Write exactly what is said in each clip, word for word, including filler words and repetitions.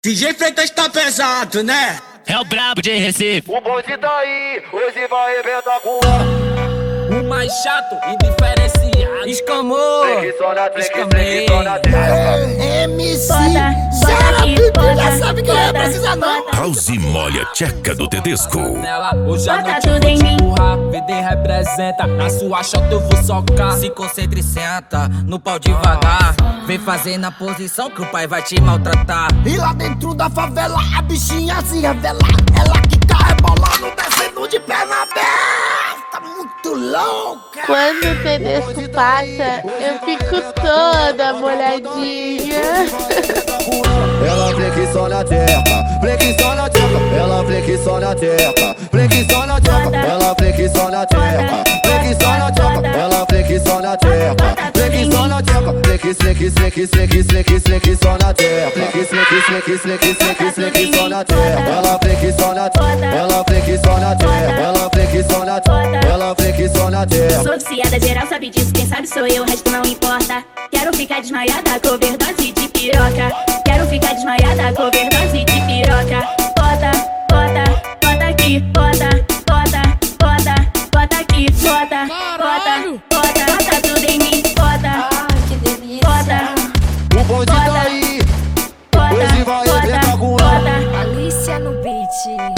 D J Freitas tá pesado, né? É o brabo de Recife. O bonde tá aí, hoje vai arrebentar com ela. O mais chato, indiferenciado. Escamou, escamei. M C Xarope, já sabe quem é, precisa não. House molha tcheca do Tedesco. Nela, hoje a noite eu vou te empurrar. V D representa, na sua chota eu vou socar. Se concentra e senta, no pau devagar. Vem fazer na posição que o pai vai te maltratar. E lá dentro da favela a bichinha se revela. Ela que tá rebolando, descendo de perna aberta, muito louca. Quando o Tedesco passa, eu fico toda molhadinha. Ela flexiona na teca, flexiona na teca. Ela flexiona na teca, flexiona na teca. Ela flexiona na teca, flexiona na teca. Ela flexiona na teca, flexiona na teca. Flex, flex, flex, flex, flex, flexiona na teca. Flex, flex, flex, flex, flex, flexiona na teca. Ela flexiona na teca, ela flexiona na teca. Ela flexiona na teca, ela flexiona na teca. Sou viciada, geral sabe disso, quem sabe sou eu, o resto não importa. Quero ficar desmaiada com overdose de piroca. Quero ficar desmaiada com overdose de piroca. Bota, bota, bota aqui, bota, bota, bota, bota aqui, bota, bota, bota, bota tudo em mim, bota, bota, O bonde tá aí, hoje vai arrebentar com ela. Alicia no beat.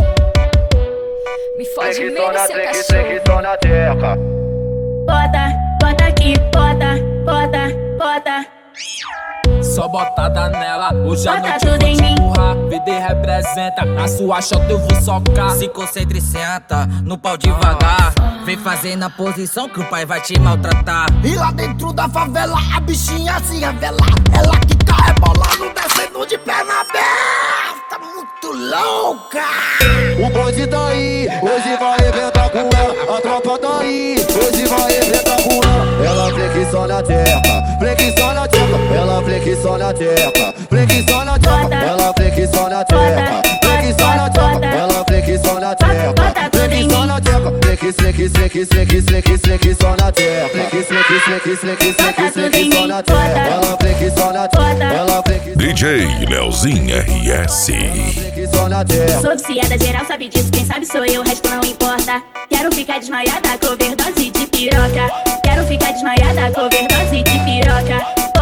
Me fode mesmo Flexiona, seu flex, cachorro. flexiona na teca. bota, bota aqui, bota, bota, bota. Só botada nela, hoje a Bota noite eu tudo vou em te mim. empurrar. V D representa, na sua chota eu vou socar. Se concentra e senta, no pau devagar. Vem fazer na posição que o pai vai te maltratar. E lá dentro da favela a bichinha se revela. Ela que tá rebolando, descendo de perna aberta, muito louca. O bonde tá aí, hoje vai arrebentar com ela. A tropa tá aí, hoje vai arrebentar com ela. Ela flexiona na teca, flexiona na teca. Ela flexiona na teca, flexiona na teca. Ela flexiona na teca, flexiona na teca. Ela flexiona na teca, flexiona na teca. Flex, flex, flex, flex, flex, flexiona na teca. Flex, flex, flex, flex, flex, flexiona na teca. Ela flexiona na teca, ela flexiona. D J Leozinho R S. Flexiona na teca. Sou viciada, geral sabe disso, quem sabe sou eu, o resto não importa. Quero ficar desmaiada com overdose de piroca. Quero ficar desmaiada com overdose de piroca.